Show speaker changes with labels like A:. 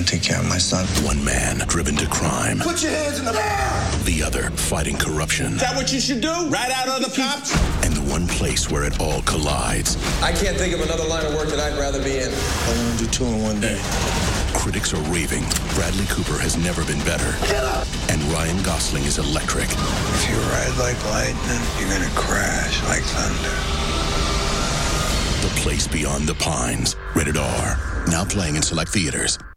A: take care of my son.
B: One man driven to crime.
C: Put your hands in the air!
B: The other fighting corruption.
C: Is that what you should do? Right out of the cops?
B: And the one place where it all collides.
D: I can't think of another line of work that I'd rather be in.
A: I want to do two in one day.
B: Critics are raving. Bradley Cooper has never been better. And Ryan Gosling is electric.
A: If you ride like lightning, you're going to crash like thunder.
B: The Place Beyond the Pines. Rated R. Now playing in select theaters.